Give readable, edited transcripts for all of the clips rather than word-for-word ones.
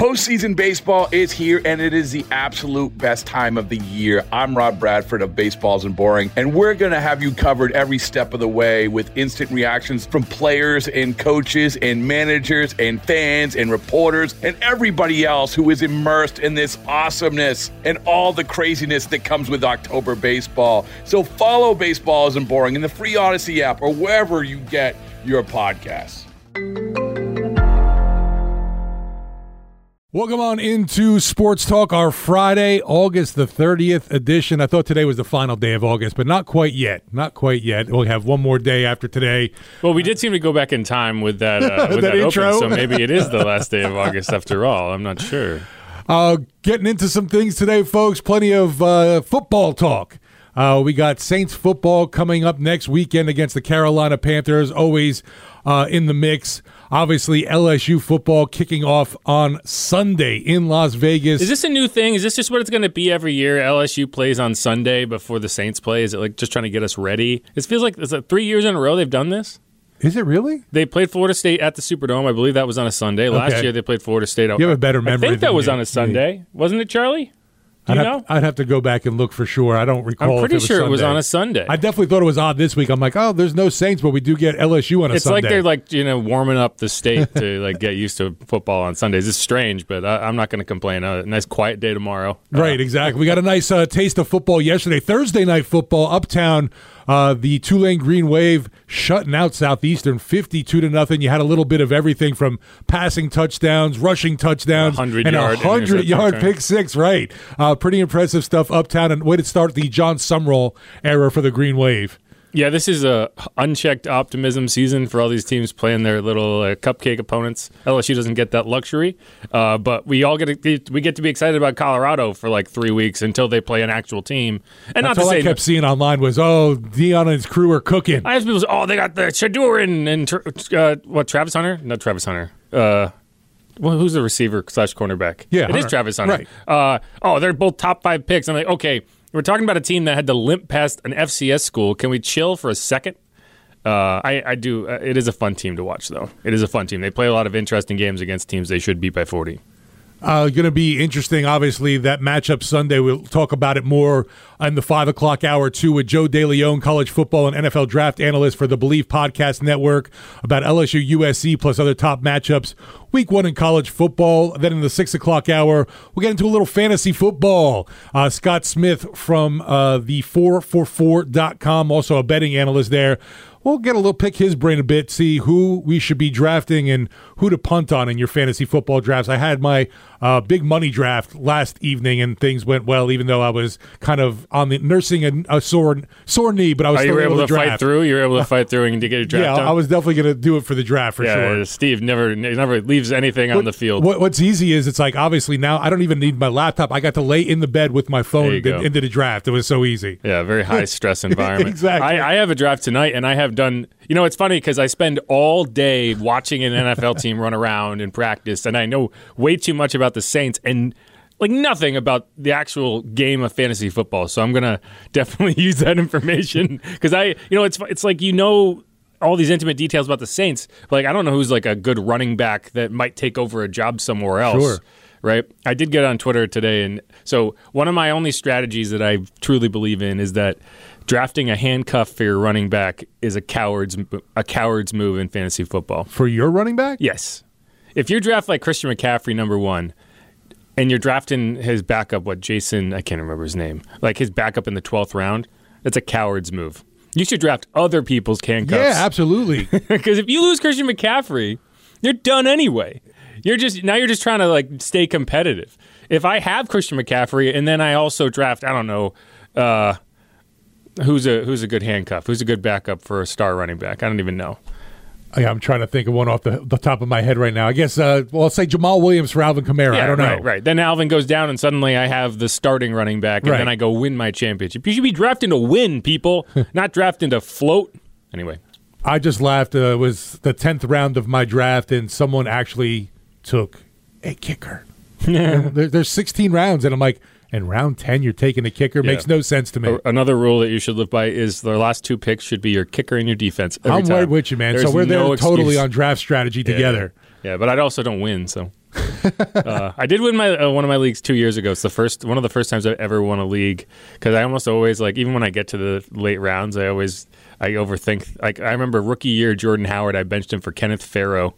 Postseason baseball is here, and it is the absolute best time of the year. I'm Rob Bradford of Baseball Isn't Boring, and we're going to have you covered every step of the way with instant reactions from players and coaches and managers and fans and reporters and everybody else who is immersed in this awesomeness and all the craziness that comes with October baseball. So follow Baseball Isn't Boring in the free Odyssey app or wherever you get your podcasts. Welcome on into Sports Talk, our Friday, August the 30th edition. I thought today was the final day of August, but not quite yet. Not quite yet. We'll have one more day after today. Well, we did seem to go back in time with that, that intro. Open, so maybe it is the last day of August after all. I'm not sure. Getting into some things today, folks. Plenty of football talk. We got Saints football coming up next weekend against the Carolina Panthers, always in the mix. Obviously, LSU football kicking off on Sunday in Las Vegas. Is this a new thing? Is this just what it's going to be every year? LSU plays on Sunday before the Saints play? Is it like just trying to get us ready? It feels like, is it 3 years in a row they've done this? Is it really? They played Florida State at the Superdome. I believe that was on a Sunday. Last year they played Florida State. You have a better memory. I think that was on a Sunday. Wasn't it, Charlie? I'd have to go back and look for sure. I don't recall. I'm pretty sure Sunday. it was on a Sunday. I definitely thought it was odd this week. I'm like, oh, there's no Saints, but we do get LSU on a Sunday. It's like they're warming up the state to get used to football on Sundays. It's strange, but I'm not going to complain. A nice quiet day tomorrow. Right, exactly. We got a nice taste of football yesterday. Thursday night football, Uptown. The Tulane Green Wave shutting out Southeastern 52-0. You had a little bit of everything from passing touchdowns, rushing touchdowns, and a 100-yard pick six. Right, pretty impressive stuff. Uptown, and way to start the John Sumrall era for the Green Wave. Yeah, this is a unchecked optimism season for all these teams playing their little cupcake opponents. LSU doesn't get that luxury, but we get to be excited about Colorado for like 3 weeks until they play an actual team. And that's all I kept seeing online was, Deion and his crew are cooking. I have people say, they got the Shadur and Travis Hunter? Not Travis Hunter. Who's the receiver / cornerback? Yeah, it Hunter. is Travis Hunter. Right. They're both top 5 picks. I'm like, okay. We're talking about a team that had to limp past an FCS school. Can we chill for a second? I do. It is a fun team to watch, though. It is a fun team. They play a lot of interesting games against teams they should beat by 40. Going to be interesting, obviously, that matchup Sunday. We'll talk about it more in the 5 o'clock hour, too, with Joe DeLeon, college football and NFL draft analyst for the Believe Podcast Network, about LSU, USC, plus other top matchups. Week 1 in college football. Then in the 6 o'clock hour, we'll get into a little fantasy football. Scott Smith from the 444.com, also a betting analyst there. We'll pick his brain a bit, see who we should be drafting and who to punt on in your fantasy football drafts. I had my big money draft last evening, and things went well, even though I was kind of on the nursing a sore knee, but I was still able to draft. Fight through? You were able to fight through and to get your draft done? I was definitely going to do it for the draft for sure. Steve never leaves anything on the field. What's easy is it's like, obviously now I don't even need my laptop. I got to lay in the bed with my phone into the draft. It was so easy. Yeah, very high stress environment. Exactly. I have a draft tonight, and I have done. It's funny because I spend all day watching an NFL team run around and practice, and I know way too much about the Saints and like nothing about the actual game of fantasy football. So I'm gonna definitely use that information because it's like all these intimate details about the Saints. Like I don't know who's like a good running back that might take over a job somewhere else. Sure. Right. I did get on Twitter today, and so one of my only strategies that I truly believe in is that drafting a handcuff for your running back is a coward's move in fantasy football. For your running back? Yes. If you draft like Christian McCaffrey, number 1, and you're drafting his backup, Jason, I can't remember his name, like his backup in the 12th round, that's a coward's move. You should draft other people's handcuffs. Yeah, absolutely. Because if you lose Christian McCaffrey, you're done anyway. You're just trying to like stay competitive. If I have Christian McCaffrey and then I also draft, I don't know, who's a good handcuff? Who's a good backup for a star running back? I don't even know. I'm trying to think of one off the top of my head right now. I guess, I'll say Jamal Williams for Alvin Kamara. Yeah, I don't know. Right. Then Alvin goes down, and suddenly I have the starting running back, and then I go win my championship. You should be drafting to win, people, not drafting to float. Anyway. I just laughed. It was the 10th round of my draft, and someone actually took a kicker. There's 16 rounds, and I'm like, in round 10 you're taking a kicker? Makes no sense to me. Another rule that you should live by is the last 2 picks should be your kicker and your defense every time. I'm right with you, man. So we're there totally on draft strategy together. Yeah, but I also don't win, so. I did win one of my leagues 2 years ago. It's one of the first times I've ever won a league, because I almost always, like, even when I get to the late rounds, I overthink. Like, I remember rookie year Jordan Howard, I benched him for Kenneth Farrow.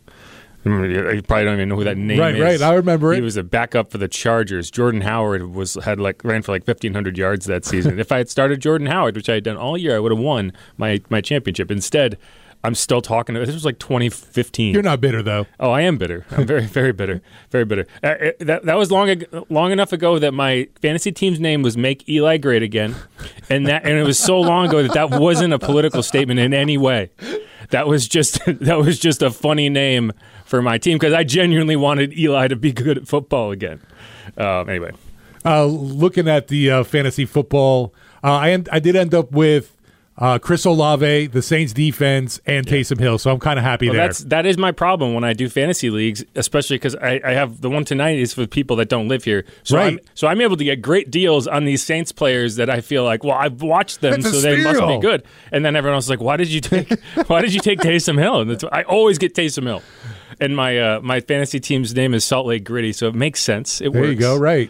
You probably don't even know who that name is. Right, I remember it. He was a backup for the Chargers. Jordan Howard ran for like 1,500 yards that season. If I had started Jordan Howard, which I had done all year, I would have won my championship. Instead, I'm still talking to. This was like 2015. You're not bitter, though. Oh, I am bitter. I'm very, very bitter. Very bitter. That was long enough ago that my fantasy team's name was Make Eli Great Again, and it was so long ago that wasn't a political statement in any way. That was just a funny name for my team, because I genuinely wanted Eli to be good at football again. Anyway, looking at the fantasy football, I did end up with Chris Olave, the Saints defense, and Taysom Hill. So I'm kind of happy there. That is my problem when I do fantasy leagues, especially because I have the one tonight is for people that don't live here. So right. I'm able to get great deals on these Saints players that I feel like, well, I've watched them, That's so they must be good. And then everyone else is like, why did you take Taysom Hill? And I always get Taysom Hill. And my fantasy team's name is Salt Lake Gritty, so it makes sense. It works. There you go, right.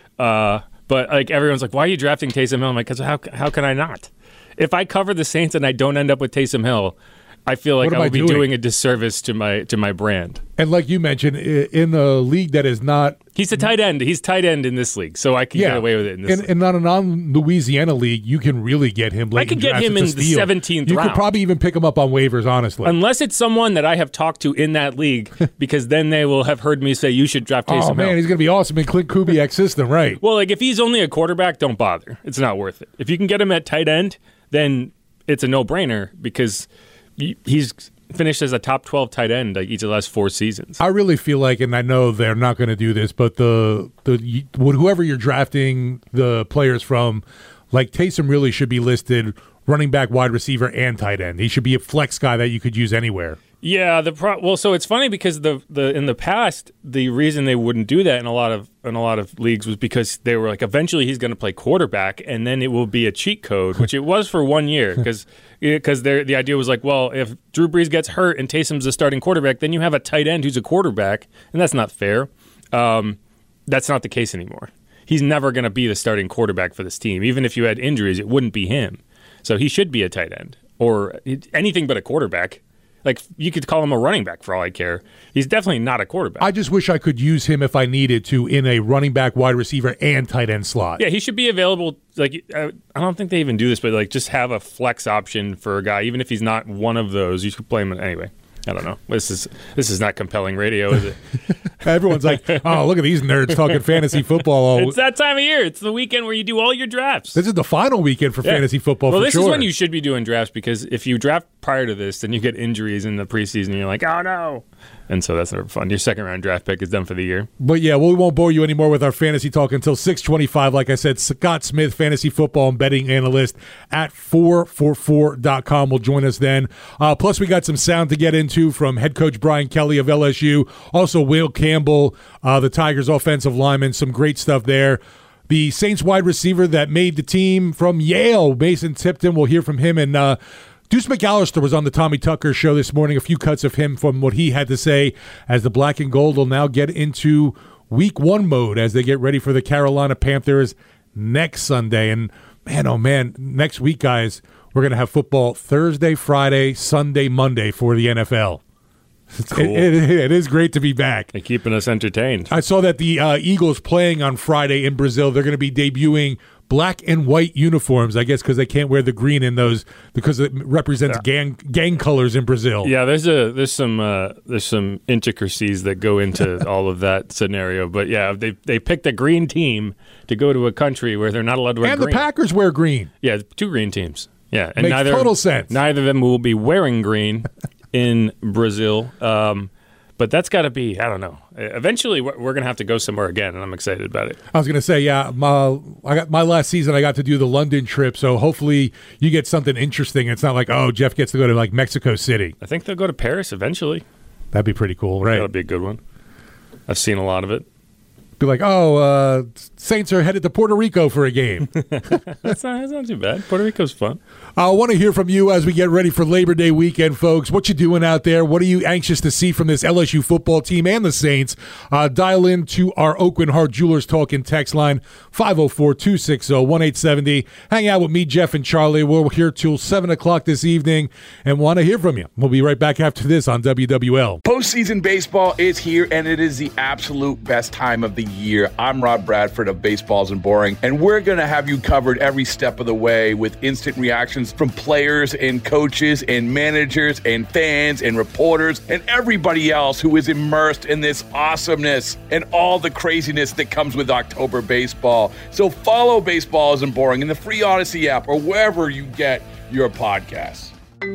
But like everyone's like, why are you drafting Taysom Hill? I'm like, because how can I not? If I cover the Saints and I don't end up with Taysom Hill, I feel like I would be doing a disservice to my brand. And like you mentioned, in a league that is not... He's a tight end. He's tight end in this league, so I can get away with it in this league. And not a non-Louisiana league, you can really get him late. I could get him in the 17th round. You could probably even pick him up on waivers, honestly. Unless it's someone that I have talked to in that league, because then they will have heard me say, you should draft Taysom Hill. Oh, man, he's going to be awesome in Clint Kubiak's system, right? Well, like if he's only a quarterback, don't bother. It's not worth it. If you can get him at tight end, then it's a no-brainer, because he's finished as a top 12 tight end like each of the last 4 seasons. I really feel like, and I know they're not going to do this, but whoever you're drafting the players from, like Taysom really should be listed running back, wide receiver, and tight end. He should be a flex guy that you could use anywhere. Yeah, so it's funny because the in the past the reason they wouldn't do that in a lot of leagues was because they were like, eventually he's going to play quarterback and then it will be a cheat code, which it was for 1 year because the idea was like, well, if Drew Brees gets hurt and Taysom's the starting quarterback, then you have a tight end who's a quarterback, and that's not fair. That's not the case anymore. He's never going to be the starting quarterback for this team. Even if you had injuries, it wouldn't be him. So he should be a tight end or anything but a quarterback. Like, you could call him a running back for all I care. He's definitely not a quarterback. I just wish I could use him if I needed to in a running back, wide receiver, and tight end slot. Yeah, he should be available. Like, I don't think they even do this, but like, just have a flex option for a guy, even if he's not one of those. You should play him anyway. I don't know. This is not compelling radio, is it? Everyone's like, oh, look at these nerds talking fantasy football. It's that time of year. It's the weekend where you do all your drafts. This is the final weekend for fantasy football, well, for this is when you should be doing drafts, because if you draft prior to this, then you get injuries in the preseason, and you're like, oh, no. And so that's never fun. Your second-round draft pick is done for the year. But, yeah, we won't bore you anymore with our fantasy talk until 6:25. Like I said, Scott Smith, fantasy football and betting analyst at 444.com, will join us then. Plus, we got some sound to get into from head coach Brian Kelly of LSU. Also, Will Campbell, the Tigers' offensive lineman. Some great stuff there. The Saints wide receiver that made the team from Yale, Mason Tipton, we'll hear from him. And Deuce McAllister was on the Tommy Tucker show this morning. A few cuts of him from what he had to say as the black and gold will now get into week 1 mode as they get ready for the Carolina Panthers next Sunday. And, man, oh, man, next week, guys, we're going to have football Thursday, Friday, Sunday, Monday for the NFL. Cool. It is great to be back. They're keeping us entertained. I saw that the Eagles playing on Friday in Brazil. They're going to be debuting black and white uniforms, I guess, because they can't wear the green in those because it represents gang colors in Brazil. Yeah, there's some intricacies that go into all of that scenario. But yeah, they picked a green team to go to a country where they're not allowed to wear green. And the Packers wear green. Yeah, 2 green teams. Yeah, and makes total sense. Neither of them will be wearing green in Brazil. But that's got to be, I don't know. Eventually, we're going to have to go somewhere again, and I'm excited about it. I was going to say, yeah, my last season, I got to do the London trip, so hopefully you get something interesting. It's not like, oh, Jeff gets to go to, like, Mexico City. I think they'll go to Paris eventually. That'd be pretty cool, right? That'll be a good one. I've seen a lot of it. Be like, Saints are headed to Puerto Rico for a game. That's not too bad. Puerto Rico's fun. I want to hear from you as we get ready for Labor Day weekend, folks. What you doing out there? What are you anxious to see from this LSU football team and the Saints? Dial in to our Aucoin Hart Jewelers Talking text line, 504-260-1870. Hang out with me, Jeff, and Charlie. We're here till 7 o'clock this evening and want to hear from you. We'll be right back after this on WWL. Postseason baseball is here, and it is the absolute best time of the year. I'm Rob Bradford of Baseballs and Boring, and we're going to have you covered every step of the way with instant reactions from players and coaches and managers and fans and reporters and everybody else who is immersed in this awesomeness and all the craziness that comes with October baseball. So follow Baseballs and Boring in the free Odyssey app or wherever you get your podcasts.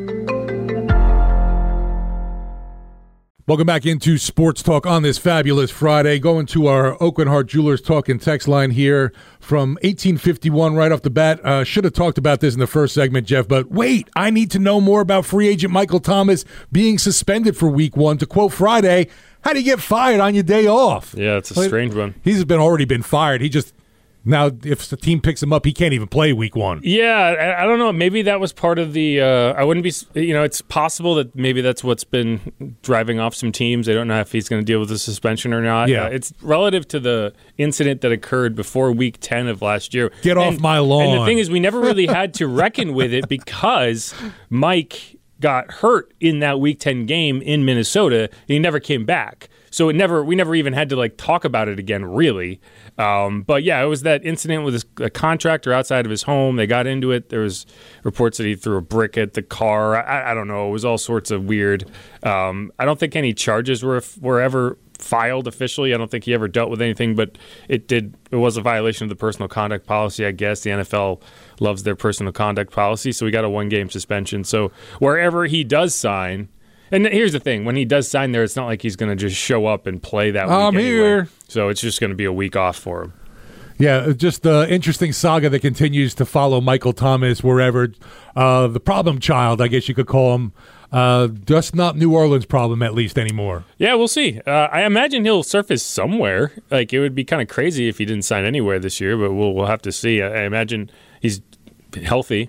Welcome back into Sports Talk on this fabulous Friday. Going to our Aucoin Hart Jewelers Talking text line here from 1851 right off the bat. Should have talked about this in the first segment, Jeff, but wait, I need to know more about free agent Michael Thomas being suspended for week 1. To quote Friday, how do you get fired on your day off? Yeah, it's a strange one. He's already been fired. Now, if the team picks him up, he can't even play week 1. Yeah, I don't know. Maybe that was part of the I wouldn't be, it's possible that maybe that's what's been driving off some teams. I don't know if he's going to deal with the suspension or not. Yeah. It's relative to the incident that occurred before week 10 of last year. Get off my lawn. And the thing is, we never really had to reckon with it because Mike got hurt in that week 10 game in Minnesota, and he never came back. So we never even had to talk about it again, really. But yeah, it was that incident with a contractor outside of his home. They got into it. There was reports that he threw a brick at the car. I don't know. It was all sorts of weird. I don't think any charges were ever filed officially. I don't think he ever dealt with anything, but it was a violation of the personal conduct policy, I guess. The NFL loves their personal conduct policy, so we got a 1-game suspension. So wherever he does sign. And here's the thing. When he does sign there, it's not like he's going to just show up and play that week I'm anyway. here. So it's just going to be a week off for him. Yeah, just the interesting saga that continues to follow Michael Thomas wherever. The problem child, I guess you could call him. Just not New Orleans' problem, at least, anymore. Yeah, we'll see. I imagine he'll surface somewhere. It would be kind of crazy if he didn't sign anywhere this year, but we'll have to see. I imagine he's healthy,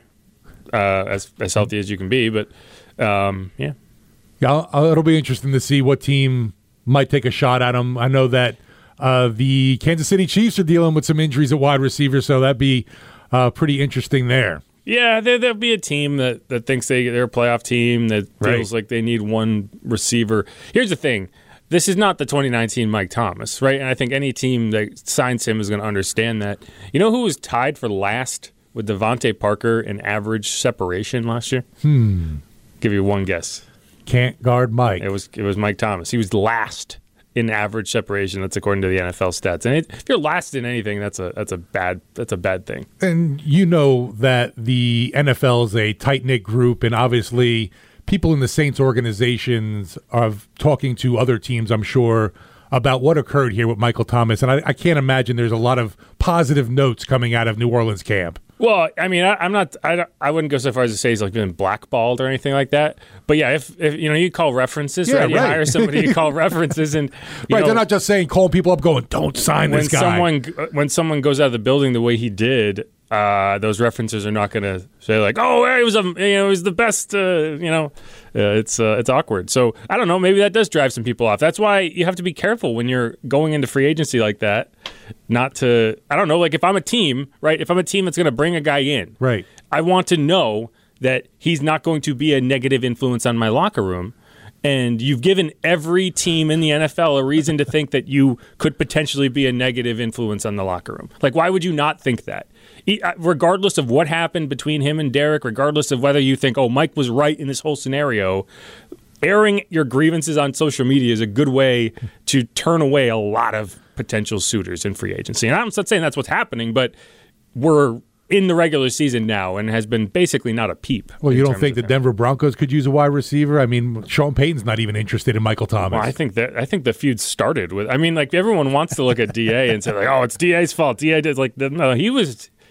as healthy as you can be, but yeah. Yeah, it'll be interesting to see what team might take a shot at him. I know that the Kansas City Chiefs are dealing with some injuries at wide receiver, so that'd be pretty interesting there. Yeah, there'll be a team that thinks they're a playoff team that feels like they need one receiver. Here's the thing. This is not the 2019 Mike Thomas, right? And I think any team that signs him is going to understand that. You know who was tied for last with Devontae Parker in average separation last year? Give you one guess. Can't guard Mike. It was Mike Thomas. He was last in average separation. That's according to the NFL stats. And if you're last in anything, that's a bad thing. And you know that the NFL is a tight-knit group, and obviously people in the Saints organizations are talking to other teams, I'm sure, about what occurred here with Michael Thomas. And I can't imagine there's a lot of positive notes coming out of New Orleans camp. Well, I mean, I wouldn't go so far as to say he's been blackballed or anything like that. But yeah, if you call references, right? You hire somebody to call references, and they're not just saying calling people up, going, "Don't sign this guy." When someone goes out of the building the way he did, those references are not going to say "Oh, he was the best." It's awkward. So I don't know. Maybe that does drive some people off. That's why you have to be careful when you're going into free agency like that. Not to, I don't know. If I'm a team, right? If I'm a team that's going to bring a guy in, right? I want to know that he's not going to be a negative influence on my locker room. And you've given every team in the NFL a reason to think that you could potentially be a negative influence on the locker room. Why would you not think that? Regardless of what happened between him and Derek, regardless of whether you think, Mike was right in this whole scenario, airing your grievances on social media is a good way to turn away a lot of potential suitors in free agency. And I'm not saying that's what's happening, but we're in the regular season now and has been basically not a peep. Well, you don't think the Denver Broncos could use a wide receiver? I mean, Sean Payton's not even interested in Michael Thomas. Well, I think the feud started with. I mean, everyone wants to look at DA and say it's DA's fault. DA did no.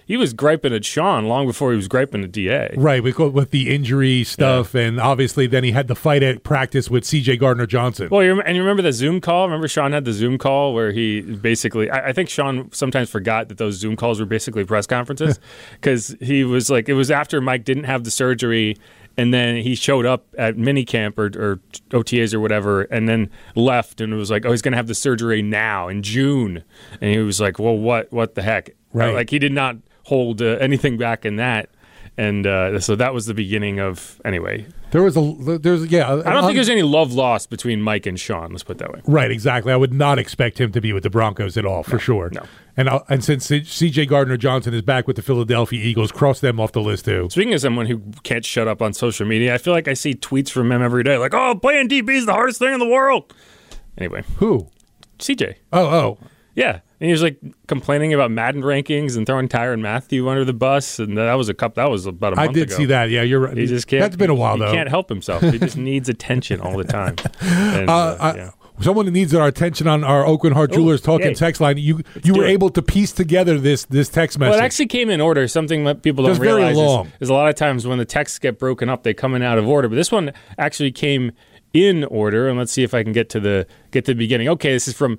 he was griping at Sean long before he was griping at DA. Right, with the injury stuff, and obviously then he had the fight at practice with C.J. Gardner-Johnson. Well, you remember the Zoom call? Remember Sean had the Zoom call where he basically, I think Sean sometimes forgot that those Zoom calls were basically press conferences because he was like, it was after Mike didn't have the surgery, and then he showed up at minicamp or OTAs or whatever, and then left, and it was like, oh, he's going to have the surgery now in June. And he was like, well, what the heck? Right. Like, he did not hold anything back in that. And so that was the beginning of, anyway. I don't think there's any love lost between Mike and Sean, let's put it that way. Right, exactly. I would not expect him to be with the Broncos at all, for sure. No. And since C.J. Gardner-Johnson is back with the Philadelphia Eagles, cross them off the list too. Speaking of someone who can't shut up on social media, I feel like I see tweets from him every day, like, oh, playing DB is the hardest thing in the world. Anyway. Who? CJ. Oh. Yeah. And he was like complaining about Madden rankings and throwing Tyrann Mathieu under the bus, and that was about a month ago. I did see that. Yeah, you're right. He just can't. That's been a while though. He can't help himself. He just needs attention all the time. And, someone that needs our attention on our Oakland Heart Jewelers talking text line. You were able to piece together this text message. Well, it actually came in order. Something that people don't realize is a lot of times when the texts get broken up, they come in out of order. But this one actually came in order, and let's see if I can get to the beginning. Okay, this is from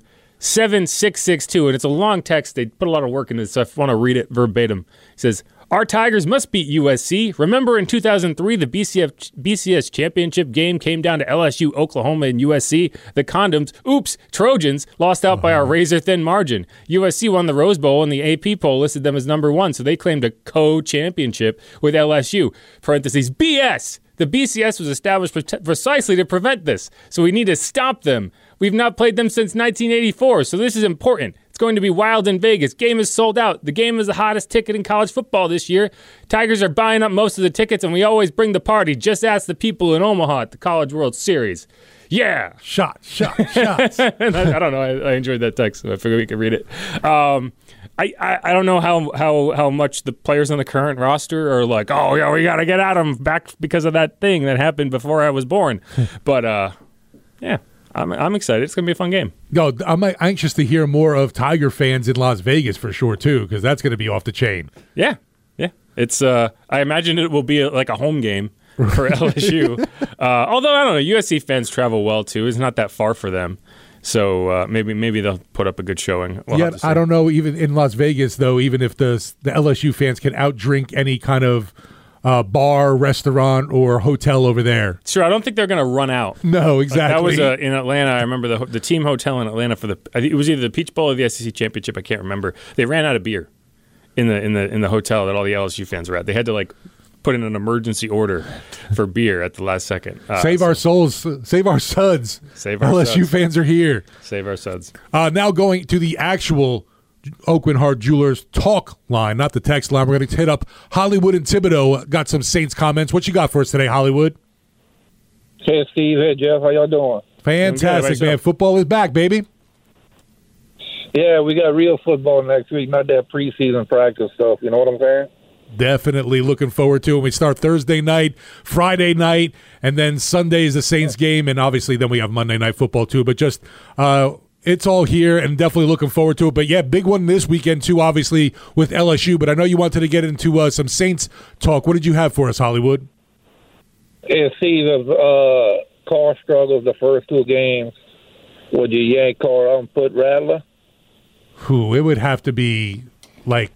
7662, and it's a long text. They put a lot of work into it, so I want to read it verbatim. It says, our Tigers must beat USC. Remember in 2003, the BCS championship game came down to LSU, Oklahoma, and USC. The Condoms, Trojans, lost out by a razor-thin margin. USC won the Rose Bowl, and the AP poll listed them as number 1, so they claimed a co-championship with LSU. Parentheses, BS! The BCS was established precisely to prevent this, so we need to stop them. We've not played them since 1984, so this is important. It's going to be wild in Vegas. Game is sold out. The game is the hottest ticket in college football this year. Tigers are buying up most of the tickets, and we always bring the party. Just ask the people in Omaha at the College World Series. Yeah. Shots. I don't know. I enjoyed that text, so I figured we could read it. I don't know how much the players on the current roster are like, oh, yeah, we got to get at them back because of that thing that happened before I was born. But, yeah. I'm excited. It's going to be a fun game. No, I'm anxious to hear more of Tiger fans in Las Vegas for sure, too, because that's going to be off the chain. Yeah. It's. I imagine it will be like a home game for LSU. Although, I don't know, USC fans travel well, too. It's not that far for them. So maybe they'll put up a good showing. I don't know, even in Las Vegas, though, even if the LSU fans can outdrink any kind of bar, restaurant, or hotel over there. Sure, I don't think they're going to run out. No, exactly. That was in Atlanta. I remember the team hotel in Atlanta it was either the Peach Bowl or the SEC Championship. I can't remember. They ran out of beer in the hotel that all the LSU fans were at. They had to put in an emergency order for beer at the last second. Save our souls. Save our suds. Save our LSU suds. fans are here. Save our suds. Now going to the actual Oakland Heart Jewelers talk line, not the text line. We're going to hit up Hollywood and Thibodeau. Got some Saints comments. What you got for us today, Hollywood? Hey, Steve. Hey, Jeff. How y'all doing? Fantastic, man. Football is back, baby. Yeah, we got real football next week, not that preseason practice stuff. You know what I'm saying? Definitely looking forward to it. We start Thursday night, Friday night, and then Sunday is the Saints game, and obviously then we have Monday Night Football too. But just it's all here, and definitely looking forward to it. But yeah, big one this weekend too, obviously with LSU. But I know you wanted to get into some Saints talk. What did you have for us, Hollywood? Yeah, Steve, Carr struggled the first 2 games. Would you yank Carr out and put Rattler? It would have to be I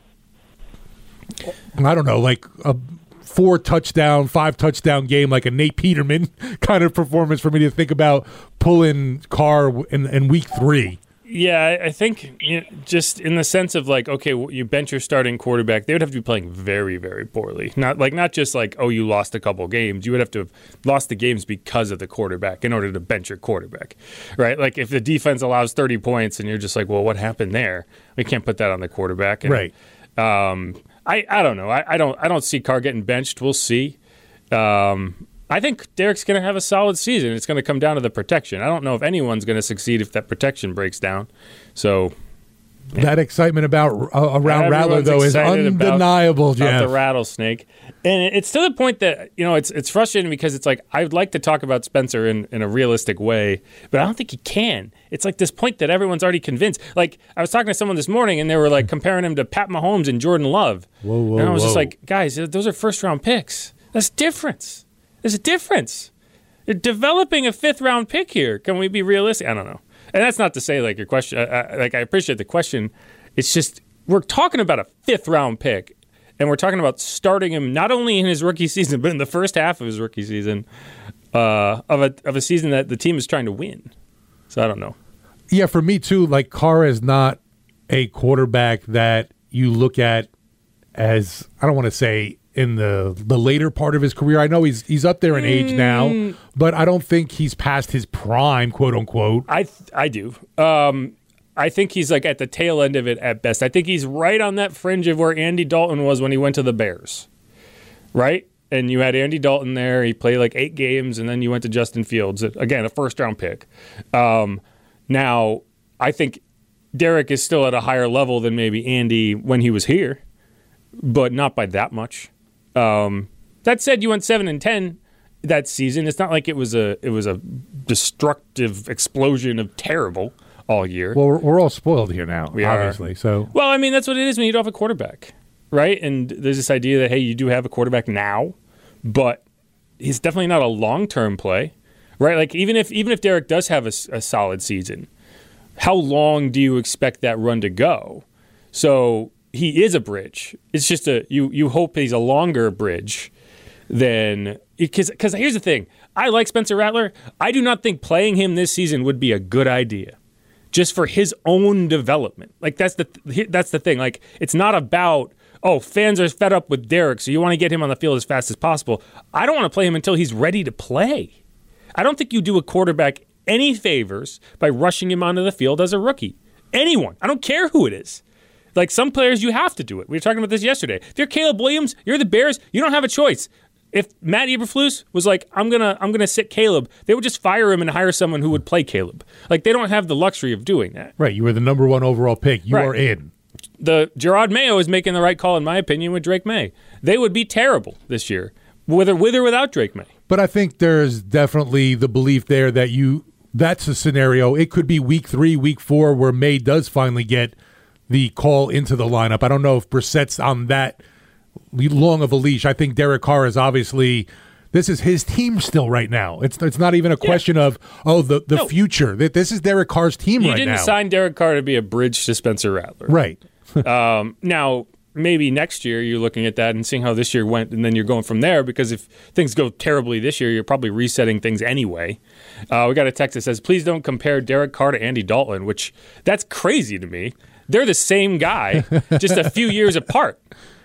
don't know, like a 4-touchdown, 5-touchdown game, like a Nate Peterman kind of performance for me to think about pulling Carr in week 3. Yeah, I think just in the sense of okay, you bench your starting quarterback, they would have to be playing very, very poorly. Not just you lost a couple games. You would have to have lost the games because of the quarterback in order to bench your quarterback, right? Like if the defense allows 30 points and you're just well, what happened there? We can't put that on the quarterback, right? I don't know. I don't see Carr getting benched. We'll see. I think Derek's going to have a solid season. It's going to come down to the protection. I don't know if anyone's going to succeed if that protection breaks down. So That excitement about around Rattler, though, is undeniable, Jeff. About the rattlesnake. And it's to the point that, it's frustrating because it's like, I'd like to talk about Spencer in a realistic way, but I don't think he can. It's like this point that everyone's already convinced. Like, I was talking to someone this morning, and they were like comparing him to Pat Mahomes and Jordan Love. Whoa, and I was just like, guys, those are first-round picks. That's difference. There's a difference. You're developing a fifth-round pick here. Can we be realistic? I don't know. And that's not to say, like, your question, I appreciate the question. It's just, we're talking about a fifth-round pick, and we're talking about starting him not only in his rookie season, but in the first half of his rookie season of a season that the team is trying to win. So I don't know. Yeah, for me, too, like, Carr is not a quarterback that you look at as, I don't want to say in the later part of his career. I know he's up there in age now, but I don't think he's past his prime, quote unquote. I do. I think he's like at the tail end of it at best. I think he's right on that fringe of where Andy Dalton was when he went to the Bears, right? And you had Andy Dalton there. He played like 8 games, and then you went to Justin Fields, again, a first-round pick. Now, I think Derek is still at a higher level than maybe Andy when he was here, but not by that much. That said, you went 7-10 that season. It's not like it was a destructive explosion of terrible all year. Well, we're all spoiled here now, obviously. So, well, I mean, that's what it is when you don't have a quarterback, right? And there's this idea that, hey, you do have a quarterback now, but he's definitely not a long-term play, right? Like even if Derek does have a solid season, how long do you expect that run to go? So he is a bridge. It's just you hope he's a longer bridge than because here's the thing. I like Spencer Rattler. I do not think playing him this season would be a good idea, just for his own development. Like that's the thing. Like it's not about fans are fed up with Derek, so you want to get him on the field as fast as possible. I don't want to play him until he's ready to play. I don't think you do a quarterback any favors by rushing him onto the field as a rookie. Anyone. I don't care who it is. Like some players, you have to do it. We were talking about this yesterday. If you're Caleb Williams, you're the Bears, you don't have a choice. If Matt Eberflus was like, I'm gonna sit Caleb, they would just fire him and hire someone who would play Caleb. Like they don't have the luxury of doing that. Right. You were the number 1 overall pick. You are in. The Gerard Mayo is making the right call, in my opinion, with Drake May. They would be terrible this year, with or without Drake May. But I think there's definitely the belief there that that's a scenario. It could be week 3, week 4, where May does finally get the call into the lineup. I don't know if Brissett's on that long of a leash. I think Derek Carr is obviously, this is his team still right now. It's not even a question of the future. This is Derek Carr's team right now. You didn't sign Derek Carr to be a bridge to Spencer Rattler. Right. Now, maybe next year you're looking at that and seeing how this year went, and then you're going from there, because if things go terribly this year, you're probably resetting things anyway. We got a text that says, please don't compare Derek Carr to Andy Dalton, which that's crazy to me. They're the same guy, just a few years apart.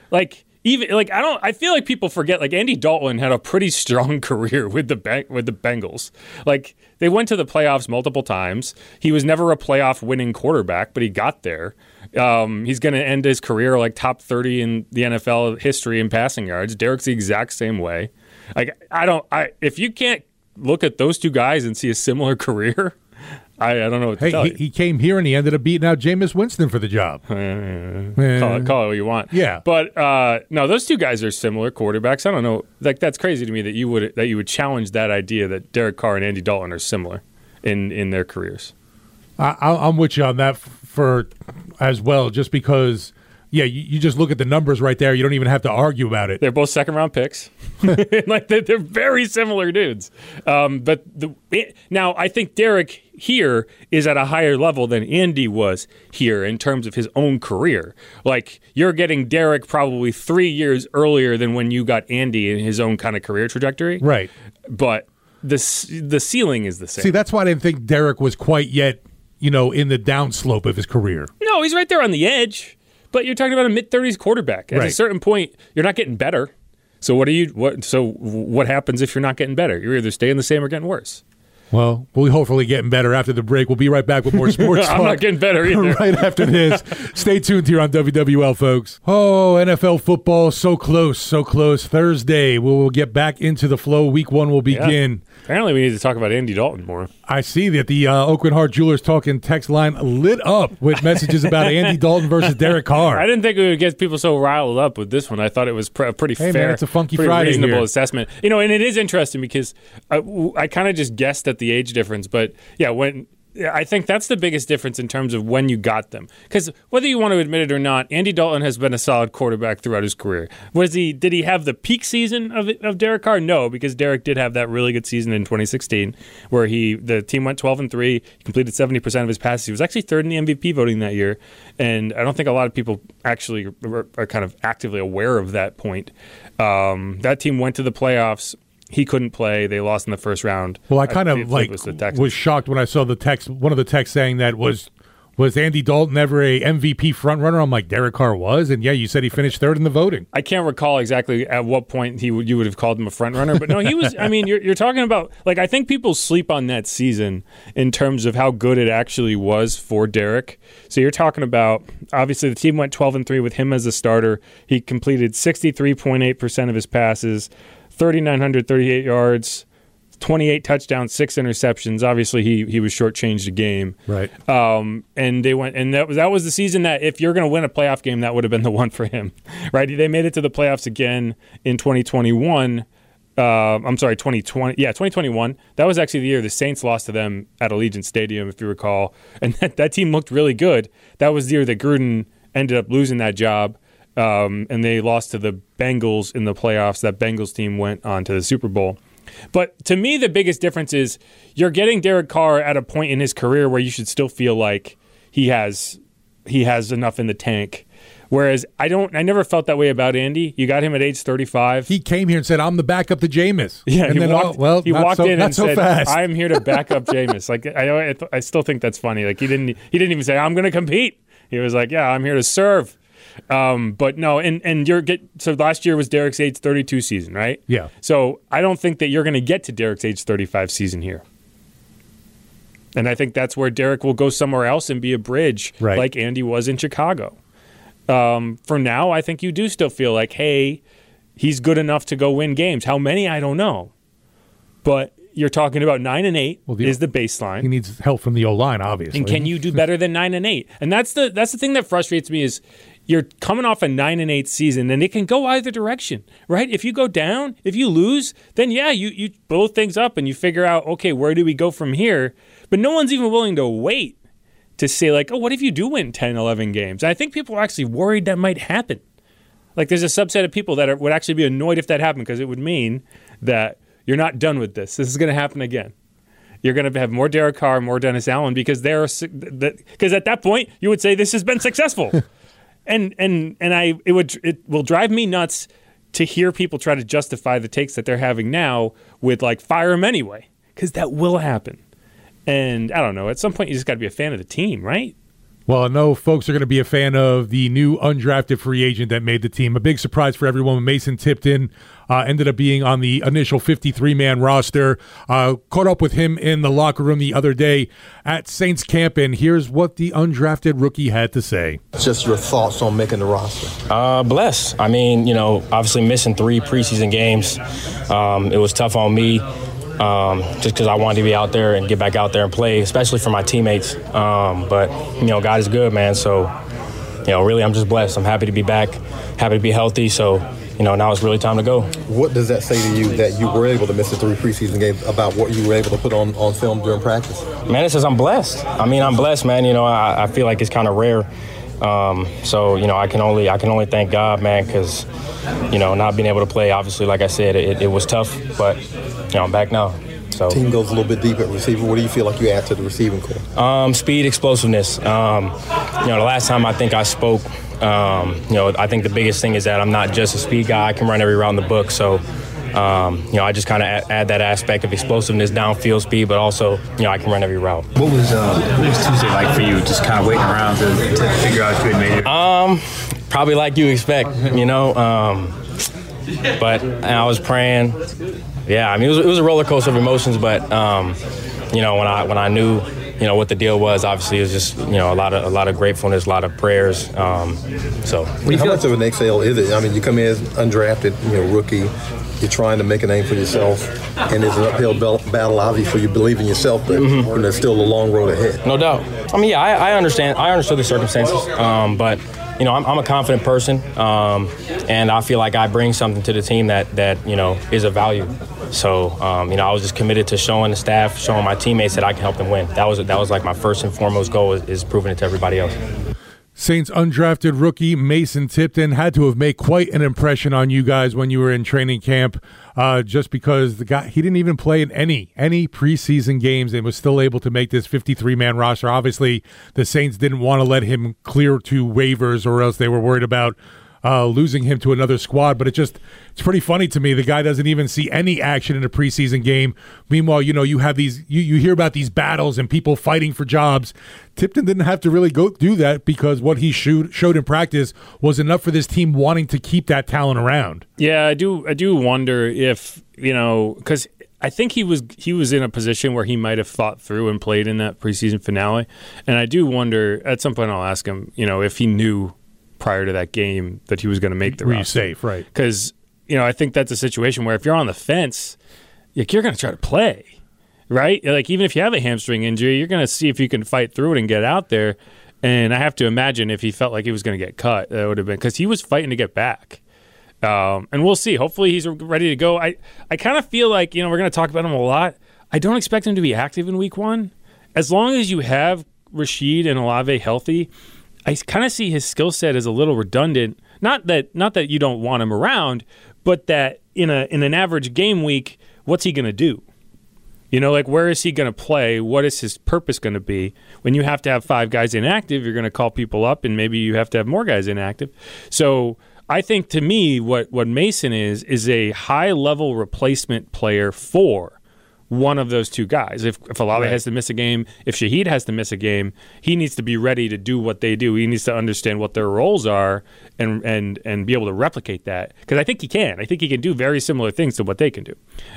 I feel like people forget, like Andy Dalton had a pretty strong career with the Bengals. Like they went to the playoffs multiple times. He was never a playoff winning quarterback, but he got there. He's going to end his career like top 30 in the NFL history in passing yards. Derek's the exact same way. Like if you can't look at those two guys and see a similar career, I don't know what to tell you. He came here and he ended up beating out Jameis Winston for the job. Call it what you want. Yeah. But no, those two guys are similar quarterbacks. I don't know. Like that's crazy to me that you would challenge that idea that Derek Carr and Andy Dalton are similar in their careers. I'm with you on that for as well, just because. Yeah, you just look at the numbers right there. You don't even have to argue about it. They're both second-round picks. Like they're very similar dudes. Now, I think Derek here is at a higher level than Andy was here in terms of his own career. Like you're getting Derek probably 3 years earlier than when you got Andy in his own kind of career trajectory. Right. But the ceiling is the same. See, that's why I didn't think Derek was quite yet, in the downslope of his career. No, he's right there on the edge. But you're talking about a mid-30s quarterback. At a certain point, you're not getting better. So what happens if you're not getting better? You're either staying the same or getting worse. Well, we'll hopefully getting better after the break. We'll be right back with more sports talk. I'm not getting better either. Right after this. Stay tuned here on WWL, folks. Oh, NFL football, so close, so close. Thursday, we'll get back into the flow. Week 1 will begin. Apparently, we need to talk about Andy Dalton more. I see that the Oakland Heart Jewelers Talking text line lit up with messages about Andy Dalton versus Derek Carr. I didn't think we would get people so riled up with this one. I thought it was pretty fair. Man, it's a funky pretty Friday reasonable here. assessment. And it is interesting because I kind of just guessed at the age difference. But, yeah, I think that's the biggest difference in terms of when you got them. Because whether you want to admit it or not, Andy Dalton has been a solid quarterback throughout his career. Did he have the peak season of Derek Carr? No, because Derek did have that really good season in 2016 where the team went 12-3. He completed 70% of his passes. He was actually third in the MVP voting that year. And I don't think a lot of people actually are kind of actively aware of that point. That team went to the playoffs. He couldn't play. They lost in the first round. Well, I kind of was shocked when I saw the text. One of the texts saying that was Andy Dalton ever a MVP front runner? I'm like, Derek Carr was, and yeah, you said he finished third in the voting. I can't recall exactly at what point you would have called him a front runner, but no, he was. I mean, you're talking about I think people sleep on that season in terms of how good it actually was for Derek. So you're talking about obviously the team went 12-3 with him as a starter. He completed 63.8% of his passes. 3,938 yards, 28 touchdowns, 6 interceptions. Obviously, he was shortchanged a game. Right. And they went, and that was the season that if you're going to win a playoff game, that would have been the one for him. Right. They made it to the playoffs again in 2021. 2020. Yeah, 2021. That was actually the year the Saints lost to them at Allegiant Stadium, if you recall. And that team looked really good. That was the year that Gruden ended up losing that job. And they lost to the Bengals in the playoffs. That Bengals team went on to the Super Bowl. But to me, the biggest difference is you're getting Derek Carr at a point in his career where you should still feel like he has enough in the tank. Whereas I never felt that way about Andy. You got him at age 35. He came here and said, "I'm the backup to Jameis." Yeah, and he then walked in and said, fast. "I am here to back up Jameis." I still think that's funny. He didn't even say, "I'm going to compete." He was like, "Yeah, I'm here to serve." But no, so last year was Derek's age 32 season, right? Yeah. So I don't think that you're going to get to Derek's age 35 season here. And I think that's where Derek will go somewhere else and be a bridge, right, like Andy was in Chicago. For now, I think you do still feel like, hey, he's good enough to go win games. How many? I don't know. But you're talking about 9-8 is the baseline. He needs help from the O-line, obviously. And can you do better than 9-8? And that's the thing that frustrates me is you're coming off a 9-8 season, and it can go either direction, right? If you go down, if you lose, then yeah, you blow things up and you figure out, okay, where do we go from here? But no one's even willing to wait to say, like, oh, what if you do win 10, 11 games? And I think people are actually worried that might happen. Like, there's a subset of people that would actually be annoyed if that happened because it would mean that you're not done with this. This is going to happen again. You're going to have more Derek Carr, more Dennis Allen because at that point you would say this has been successful. And it will drive me nuts to hear people try to justify the takes that they're having now with like fire him anyway, because that will happen. And I don't know. At some point, you just got to be a fan of the team, right? Well, I know folks are going to be a fan of the new undrafted free agent that made the team. A big surprise for everyone. Mason Tipton ended up being on the initial 53-man roster. Caught up with him in the locker room the other day at Saints camp, and here's what the undrafted rookie had to say. Just your thoughts on making the roster. Blessed. I mean, obviously missing 3 preseason games. It was tough on me. Just because I wanted to be out there and get back out there and play, especially for my teammates. But, God is good, man. So, really I'm just blessed. I'm happy to be back, happy to be healthy. So, now it's really time to go. What does that say to you that you were able to miss the 3 preseason games about what you were able to put on film during practice? Man, it says I'm blessed. I mean, I'm blessed, man. I feel like it's kind of rare. So, I can only thank God, man, because, not being able to play, obviously, like I said, it was tough, but, I'm back now. So team goes a little bit deep at receiver. What do you feel like you add to the receiving core? Speed, explosiveness. The last time I think I spoke, I think the biggest thing is that I'm not just a speed guy. I can run every route in the book. So, I just kind of add that aspect of explosiveness, downfield speed, but also, I can run every route. What was Tuesday like for you? Just kind of waiting around to figure out if you had made it? Probably like you expect, but I was praying. Yeah, I mean, it was a roller coaster of emotions, but, when I knew, what the deal was. Obviously, it was just a lot of gratefulness, a lot of prayers. How much of an exhale is it? I mean, you come in as undrafted, rookie. You're trying to make a name for yourself, and it's an uphill battle. Obviously, you believe in yourself, but there's still a long road ahead. No doubt. I mean, I understand. I understood the circumstances, but I'm a confident person, and I feel like I bring something to the team that is of value. So, I was just committed to showing the staff, showing my teammates that I can help them win. That was like my first and foremost goal is proving it to everybody else. Saints undrafted rookie Mason Tipton had to have made quite an impression on you guys when you were in training camp, just because the guy, he didn't even play in any preseason games and was still able to make this 53-man roster. Obviously, the Saints didn't want to let him clear to waivers, or else they were worried about losing him to another squad. But it's pretty funny to me. The guy doesn't even see any action in a preseason game. Meanwhile, you have these, you hear about these battles and people fighting for jobs. Tipton didn't have to really go do that because what he showed in practice was enough for this team wanting to keep that talent around. Yeah, I do wonder if, because I think he was in a position where he might have thought through and played in that preseason finale. And I do wonder, at some point I'll ask him, if he knew prior to that game that he was going to make the roster. Were you safe, right? Because, I think that's a situation where if you're on the fence, you're going to try to play, right? Like, even if you have a hamstring injury, you're going to see if you can fight through it and get out there. And I have to imagine if he felt like he was going to get cut, that would have been – because he was fighting to get back. And we'll see. Hopefully he's ready to go. I kind of feel like, we're going to talk about him a lot. I don't expect him to be active in week 1. As long as you have Rashid and Olave healthy – I kind of see his skill set as a little redundant. Not that you don't want him around, but that in an average game week, what's he going to do? Where is he going to play? What is his purpose going to be? When you have to have 5 guys inactive, you're going to call people up, and maybe you have to have more guys inactive. So I think, to me, what Mason is a high-level replacement player for one of those 2 guys. If Olave has to miss a game, if Shaheed has to miss a game, he needs to be ready to do what they do. He needs to understand what their roles are and be able to replicate that. Because I think he can. I think he can do very similar things to what they can do.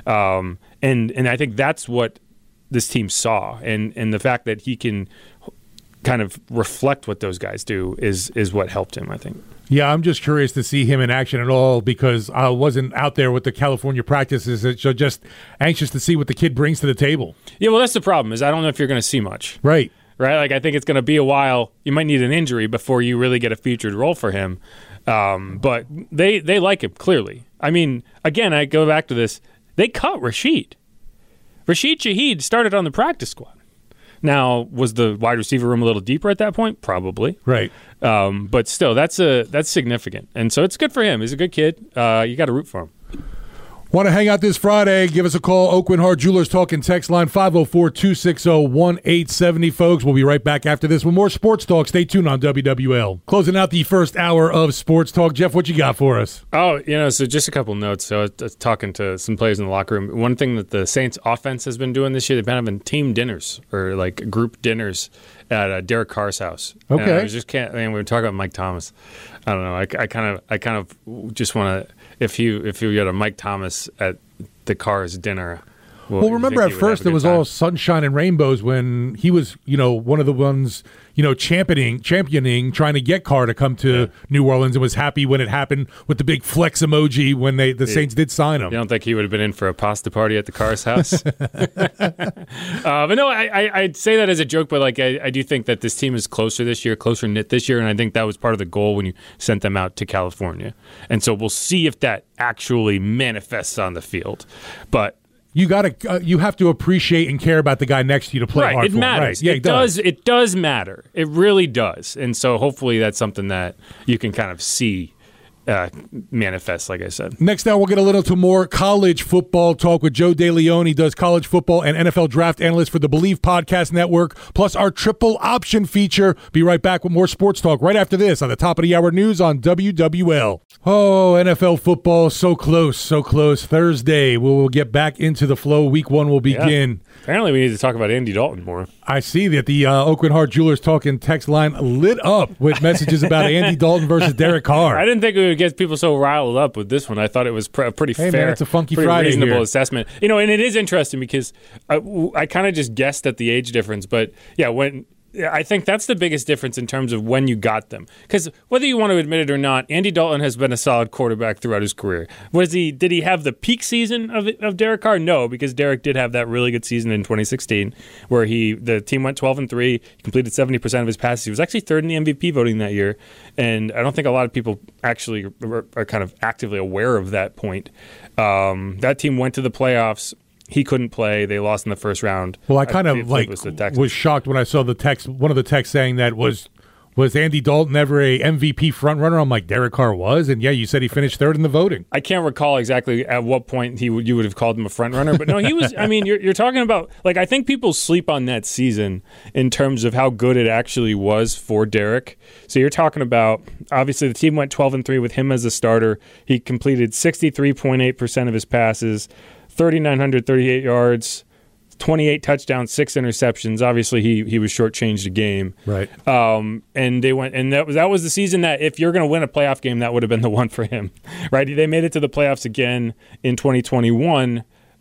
And I think that's what this team saw. And the fact that he can kind of reflect what those guys do is what helped him, I think. Yeah, I'm just curious to see him in action at all because I wasn't out there with the California practices. So just anxious to see what the kid brings to the table. Yeah, well, that's the problem is I don't know if you're going to see much. Right. Like, I think it's going to be a while. You might need an injury before you really get a featured role for him. But they like him, clearly. I mean, again, I go back to this. They cut Rashid. Rashid Shaheed started on the practice squad. Now, was the wide receiver room a little deeper at that point? Probably. Right. But still, that's significant. And so it's good for him. He's a good kid. You got to root for him. Want to hang out this Friday? Give us a call. Oak Wynn Hart Jewelers Talking text line 504-260-1870, folks. We'll be right back after this with more Sports Talk. Stay tuned on WWL. Closing out the first hour of Sports Talk. Jeff, what you got for us? Oh, so just a couple notes. So I was talking to some players in the locker room. One thing that the Saints offense has been doing this year, they've been having team dinners or like group dinners at Derek Carr's house. Okay. And we were talking about Mike Thomas. I don't know. I kind of just want to, if you had a Mike Thomas at the Car's dinner. Well, remember at first it was all sunshine and rainbows when he was, one of the ones, championing, trying to get Carr to come to New Orleans and was happy when it happened with the big flex emoji when the Saints did sign him. You don't think he would have been in for a pasta party at the Carr's house? But no, I'd say that as a joke, but I do think that this team is closer knit this year, and I think that was part of the goal when you sent them out to California. And so we'll see if that actually manifests on the field. But you have to appreciate and care about the guy next to you to play hard for him. Right, it matters. It does matter. It really does. And so hopefully that's something that you can kind of see manifest, like I said. Next hour, we'll get a little to more college football talk with Joe DeLeon. He does college football and NFL draft analyst for the Believe Podcast Network, plus our triple option feature. Be right back with more sports talk right after this on the top of the hour news on WWL. Oh, NFL football, so close, so close. Thursday, we'll get back into the flow. Week 1 will begin. Yeah. Apparently, we need to talk about Andy Dalton more. I see that the Oakland Heart Jewelers Talking text line lit up with messages about Andy Dalton versus Derek Carr. I didn't think we would get people so riled up with this one. I thought it was a pretty fair, man, it's a funky pretty Friday reasonable here. assessment. You know, and it is interesting because I kind of just guessed at the age difference. But, yeah, I think that's the biggest difference in terms of when you got them. Because whether you want to admit it or not, Andy Dalton has been a solid quarterback throughout his career. Did he have the peak season of Derek Carr? No, because Derek did have that really good season in 2016 where the team went 12-3, he completed 70% of his passes. He was actually third in the MVP voting that year, and I don't think a lot of people actually are kind of actively aware of that point. That team went to the playoffs. He couldn't play. They lost in the first round. Well, I kind of was shocked when I saw the text. One of the texts saying that was Andy Dalton ever a MVP frontrunner? I'm like, Derek Carr was, and yeah, you said he finished third in the voting. I can't recall exactly at what point you would have called him a frontrunner, but no, he was. I mean, you're talking about I think people sleep on that season in terms of how good it actually was for Derek. So you're talking about obviously the team went 12-3 with him as a starter. He completed 63.8% of his passes. 3,938 yards, 28 touchdowns, 6 interceptions. Obviously, he was shortchanged a game. Right. And they went, and that was the season that if you're going to win a playoff game, that would have been the one for him. Right. They made it to the playoffs again in 2021.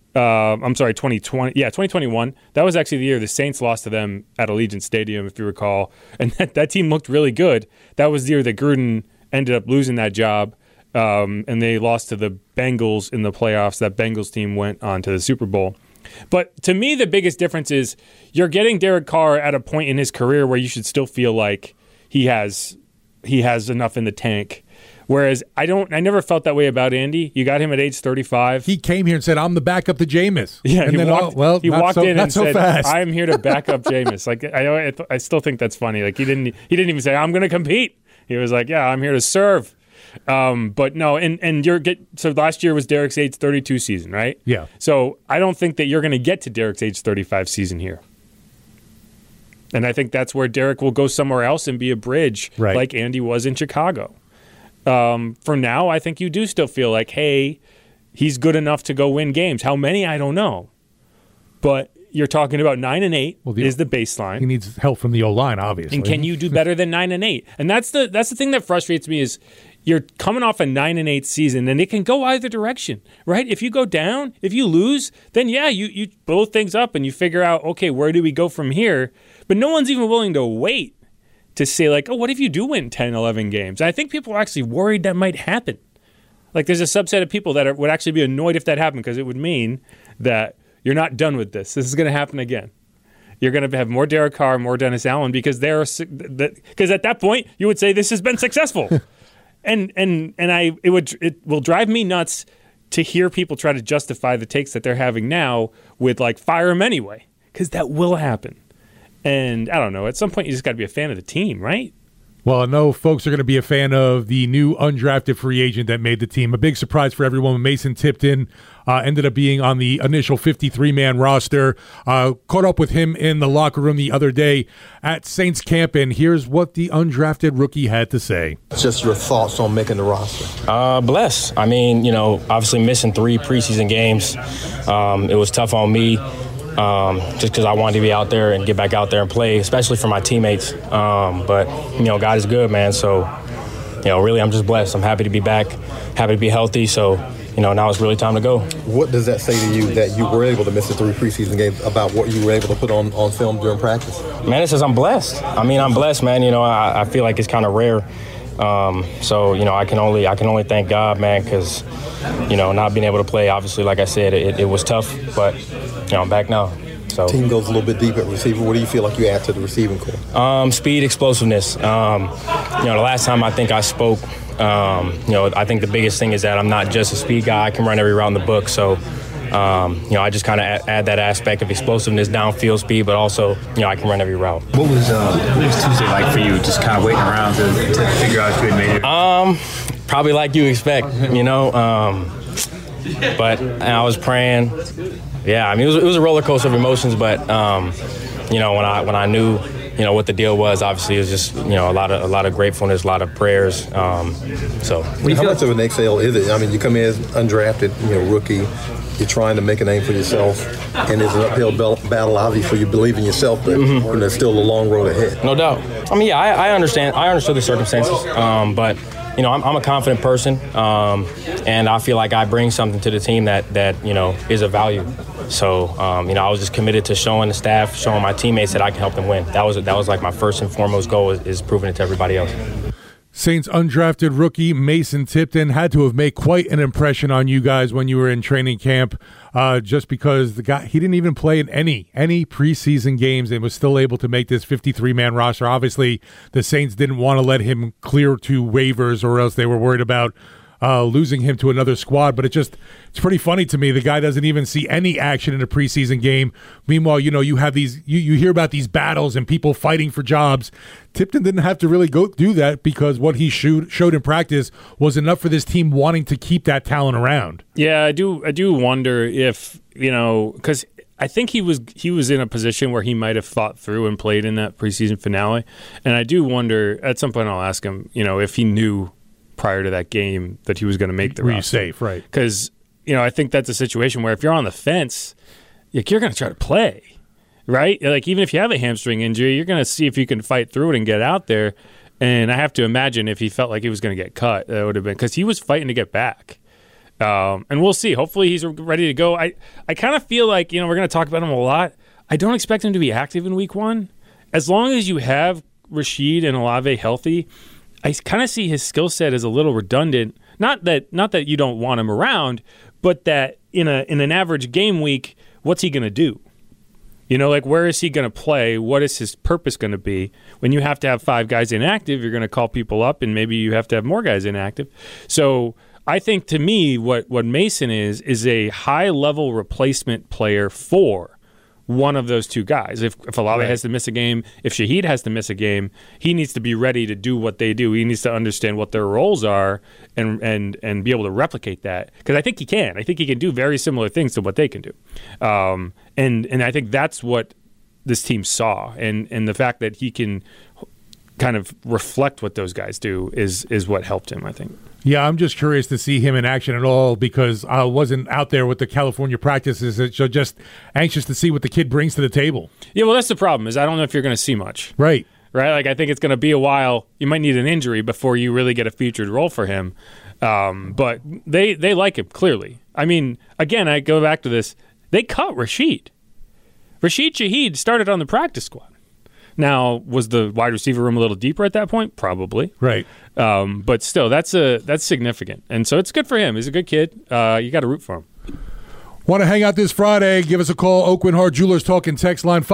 2020. Yeah, 2021. That was actually the year the Saints lost to them at Allegiant Stadium, if you recall. And that team looked really good. That was the year that Gruden ended up losing that job. And they lost to the Bengals in the playoffs. That Bengals team went on to the Super Bowl. But to me, the biggest difference is you're getting Derek Carr at a point in his career where you should still feel like he has enough in the tank. Whereas I never felt that way about Andy. You got him at age 35. He came here and said, "I'm the backup to Jameis." Yeah, and he walked in and said, fast. "I'm here to back up Jameis." I still think that's funny. Like he didn't even say, "I'm going to compete." He was like, "Yeah, I'm here to serve." But no, so last year was Derek's age 32 season, right? Yeah. So I don't think that you're going to get to Derek's age 35 season here. And I think that's where Derek will go somewhere else and be a bridge, right, like Andy was in Chicago. For now, I think you do still feel like, hey, he's good enough to go win games. How many? I don't know. But you're talking about 9-8 is the baseline. He needs help from the O-line, obviously. And can you do better than 9-8? And that's the thing that frustrates me is you're coming off a 9-8 season, and it can go either direction, right? If you go down, if you lose, then yeah, you blow things up and you figure out, okay, where do we go from here? But no one's even willing to wait to say, like, oh, what if you do win 10, 11 games? And I think people are actually worried that might happen. Like, there's a subset of people that would actually be annoyed if that happened because it would mean that you're not done with this. This is going to happen again. You're going to have more Derek Carr, more Dennis Allen because at that point you would say this has been successful. And it will drive me nuts to hear people try to justify the takes that they're having now with like fire them anyway, because that will happen. And I don't know. At some point, you just got to be a fan of the team, right? Well, I know folks are going to be a fan of the new undrafted free agent that made the team. A big surprise for everyone. Mason Tipton ended up being on the initial 53-man roster. Caught up with him in the locker room the other day at Saints camp, and here's what the undrafted rookie had to say. Just your thoughts on making the roster. Blessed. I mean, obviously missing 3 preseason games. It was tough on me. Just because I wanted to be out there and get back out there and play, especially for my teammates. But God is good, man. So, really, I'm just blessed. I'm happy to be back, happy to be healthy. So, now it's really time to go. What does that say to you that you were able to miss the 3 preseason games about what you were able to put on film during practice? Man, it says I'm blessed. I mean, I'm blessed, man. I feel like it's kind of rare. So, I can only thank God, man, because, not being able to play, obviously, like I said, it was tough, but, I'm back now. So team goes a little bit deep at receiver. What do you feel like you add to the receiving core? Speed, explosiveness. The last time I think I spoke, I think the biggest thing is that I'm not just a speed guy. I can run every route in the book. So, I just kind of add that aspect of explosiveness, downfield speed, but also, I can run every route. What was Tuesday like for you, just kind of waiting around to figure out if you had made it? Probably like you expect, but I was praying. Yeah, I mean, it was a roller coaster of emotions, but, when I knew what the deal was. Obviously, it was just a lot of gratefulness, a lot of prayers. How much of an exhale is it? I mean, you come in as undrafted, rookie. You're trying to make a name for yourself, and it's an uphill battle. Obviously, you believe in yourself, but there's still a long road ahead. No doubt. I mean, yeah, I understand. I understood the circumstances, but I'm a confident person, and I feel like I bring something to the team that is of value. So, I was just committed to showing the staff, showing my teammates that I can help them win. That was like my first and foremost goal is proving it to everybody else. Saints undrafted rookie Mason Tipton had to have made quite an impression on you guys when you were in training camp, just because the guy, he didn't even play in any preseason games and was still able to make this 53-man roster. Obviously, the Saints didn't want to let him clear to waivers, or else they were worried about losing him to another squad. But it's pretty funny to me. The guy doesn't even see any action in a preseason game. Meanwhile, you have these, you hear about these battles and people fighting for jobs. Tipton didn't have to really go do that because what he showed in practice was enough for this team wanting to keep that talent around. Yeah, I do wonder if, because I think he was in a position where he might have thought through and played in that preseason finale. And I do wonder, at some point I'll ask him, if he knew prior to that game that he was going to make the roster. Safe, right? Because, I think that's a situation where if you're on the fence, you're going to try to play, right? Like, even if you have a hamstring injury, you're going to see if you can fight through it and get out there. And I have to imagine if he felt like he was going to get cut, that would have been because he was fighting to get back. And we'll see. Hopefully he's ready to go. I kind of feel like, we're going to talk about him a lot. I don't expect him to be active in week 1. As long as you have Rashid and Olave healthy, I kind of see his skill set as a little redundant. Not that you don't want him around, but that in an average game week, what's he going to do? Where is he going to play? What is his purpose going to be? When you have to have 5 guys inactive, you're going to call people up, and maybe you have to have more guys inactive. So I think, to me, what Mason is a high-level replacement player for one of those 2 guys. If Olave has to miss a game, if Shaheed has to miss a game, he needs to be ready to do what they do. He needs to understand what their roles are and be able to replicate that. Because I think he can. I think he can do very similar things to what they can do. And I think that's what this team saw. And the fact that he can kind of reflect what those guys do is what helped him, I think. Yeah, I'm just curious to see him in action at all because I wasn't out there with the California practices. So just anxious to see what the kid brings to the table. Yeah, well, that's the problem is I don't know if you're going to see much. Right. Like, I think it's going to be a while. You might need an injury before you really get a featured role for him. But they like him, clearly. I mean, again, I go back to this. They cut Rashid. Rashid Shaheed started on the practice squad. Now, was the wide receiver room a little deeper at that point? Probably. Right. But still, that's significant. And so it's good for him. He's a good kid. You got to root for him. Want to hang out this Friday? Give us a call. Oak Wynn Hart Jewelers Talking text line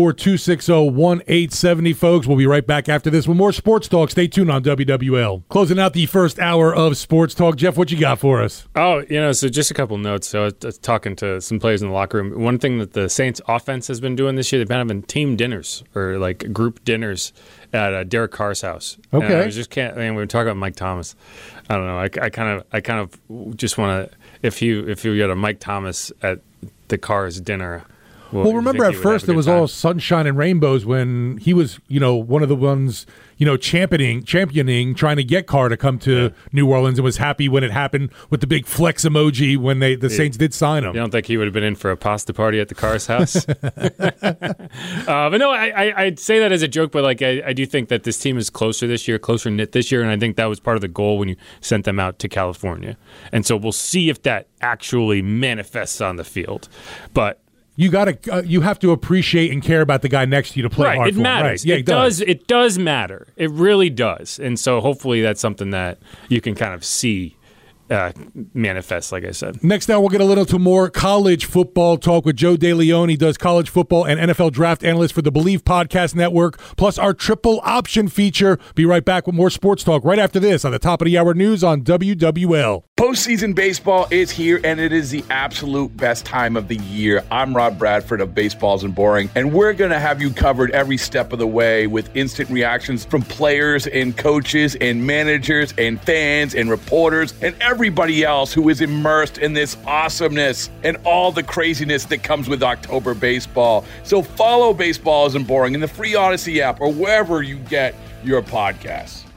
504-260-1870, folks. We'll be right back after this with more Sports Talk. Stay tuned on WWL. Closing out the first hour of Sports Talk. Jeff, what you got for us? Oh, so just a couple notes. So I was talking to some players in the locker room. One thing that the Saints offense has been doing this year, they've been having team dinners or like group dinners at Derek Carr's house. Okay. And we were talking about Mike Thomas. I don't know. I kind of just want to. If you had a Mike Thomas at the Car's dinner. Well, remember at first it was all sunshine and rainbows when he was, one of the ones, championing, trying to get Carr to come to New Orleans, and was happy when it happened with the big flex emoji when the Saints did sign him. You don't think he would have been in for a pasta party at the Carr's house? But no, I'd say that as a joke, but I do think that this team is closer knit this year, and I think that was part of the goal when you sent them out to California. And so we'll see if that actually manifests on the field. But you have to appreciate and care about the guy next to you to play hard for him. Right, it matters. Yeah, it does matter. It really does. And so hopefully that's something that you can kind of see manifest, like I said. Next hour, we'll get a little to more college football talk with Joe DeLeon. He does college football and NFL draft analyst for the Believe Podcast Network, plus our triple option feature. Be right back with more sports talk right after this on the top of the hour news on WWL. Postseason baseball is here, and it is the absolute best time of the year. I'm Rob Bradford of Baseballs and Boring, and we're going to have you covered every step of the way with instant reactions from players and coaches and managers and fans and reporters and everybody else who is immersed in this awesomeness and all the craziness that comes with October baseball. So follow Baseballs and Boring in the free Odyssey app or wherever you get your podcasts.